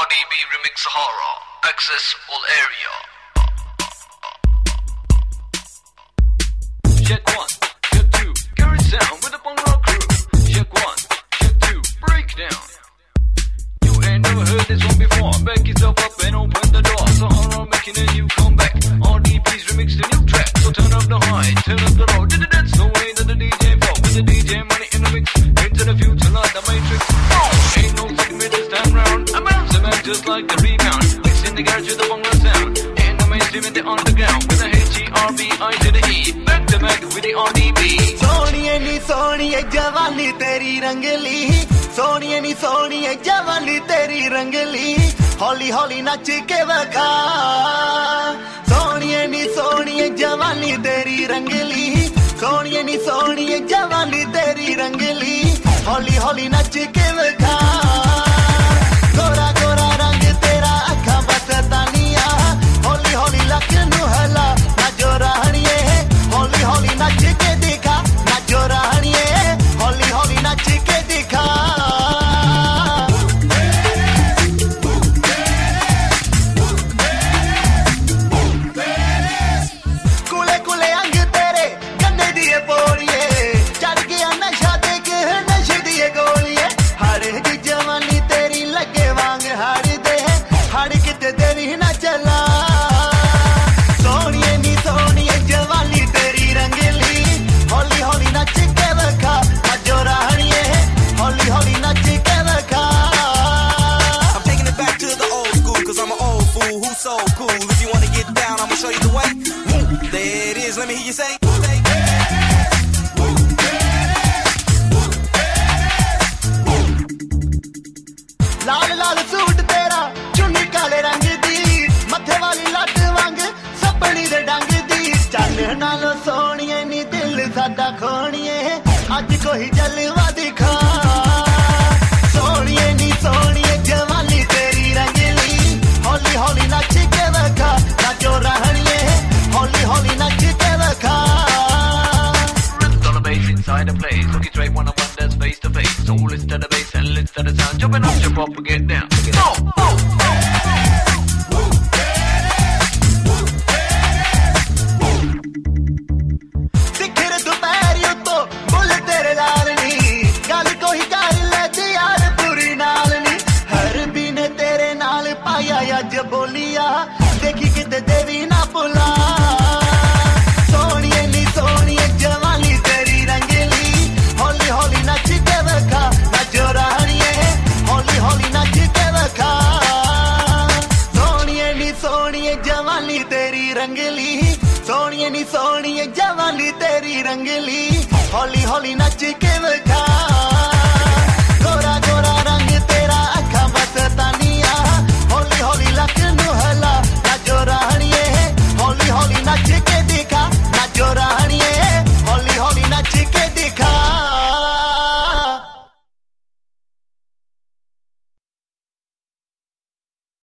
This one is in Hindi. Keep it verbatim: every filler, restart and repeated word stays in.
R D B Remix Sahara. Access all area. Check one, check two, carry sound with the punk rock crew. Check one, check two, break down. You ain't never heard this one before. Back yourself up and open the door. Sahara making a new comeback. R D B's remix the new track. So turn up the high, turn up the low. That's the way that the D J flow. With the D J money in the mix. Into the future like the Matrix. Oh, ain't no second with this time round. I bounce them back just like the rebound. Mixing the garage with the bungalow sound. In the mainstream and the underground. With the H E R B I to the E. Back to back with the R D B. सोनिए नी सोनिए जवानी तेरी रंगली सोनिए नी सोनिए जवानी तेरी रंगली हौली हौली नच के वखा सोनिए नी सोनिए जवानी तेरी रंगली सोनिए नी सोनिए जवानी तेरी रंगली हौली हौली नच के वखा गोरा गोरा रंग तेरा अखा बसतानिया हौली हौली लक नू हला ना जो रहणिए हौली हौली नच के दिखा ना जो रहणिए हौली हौली नच के दिखा कुले कुले अंग तेरे गन्ने दिए पोरिए चढ़ गया नशा देख नशे दिए गोलिए हर एक जवानी तेरी लगे वांग हर दे हर किते देरी ना चला सोनिए नी सोनिए जवानी तेरी रंगली हौली हौली नच के वखा जो रहणिए हौली हौली नच के वखा I'm taking it back to the old school cause I'm an old fool who's so cool if you wanna get down I'ma show you the way Woo, there it is let me hear you say लाल लाल सूट तेरा चुन्नी काले रंग दी मथे वाली लट वांग सपनी दे डंग दी चल नालों सोनिए नी दिल साडा खोनिए अज कोई जलवा दिखा सोनिए नी सोनिए जवानी तेरी रंगली हौली हौली नच के वखा ना जो रहणिए हौली हौली नच के वखा Rhythms on the bass inside the place. Looking straight when I want that's face to face. So listen to the bass and listen to the sound. Jumping up, jump up and get down. Oh, oh, oh. ਸਿਖਰ ਦੁਪਹਿਰ ਉਤੋਂ ਬੁੱਲ ਤੇਰੇ ਲਾਲ ਨੀ ਗੱਲ ਕੋਈ ਕਰ ਲੈ ਤੇ ਯਾਰ ਪੂਰੀ ਨਾਲ ਨੀ ਹਰ ਬਿਨ ਤੇਰੇ ਨਾਲ ਪਾਇਆ ਅੱਜ ਬੋਲੀਆ ਦੇਖੀ ਕਿਤੇ ਦੇਵੀ ਨਾ ਭੁਲਾ ਸੋਹਣੀਏ ਨੀ ਸੋਹਣੀਏ ਜਵਾਨੀ ਤੇਰੀ ਰੰਗਲੀ ਹੌਲੀ ਹੌਲੀ ਨੱਚ ਕੇ ਵਖਾ ਨਾ ਜੋ ਰਹਿਣੀਏ ਹੌਲੀ ਹੌਲੀ ਨੱਚ ਕੇ ਵਖਾ ਸੋਹਣੀਏ ਨੀ ਸੋਹਣੀਏ ਜਵਾਨੀ ਤੇਰੀ ਰੰਗਲੀ ਸੋਹਣੀਏ ਨੀ ਸੋਹਣੀਏ ਜਵਾਨੀ ਤੇਰੀ ਰੰਗਲੀ ਹੌਲੀ ਹੌਲੀ ਨੱਚ ਕੇ ਵਖਾ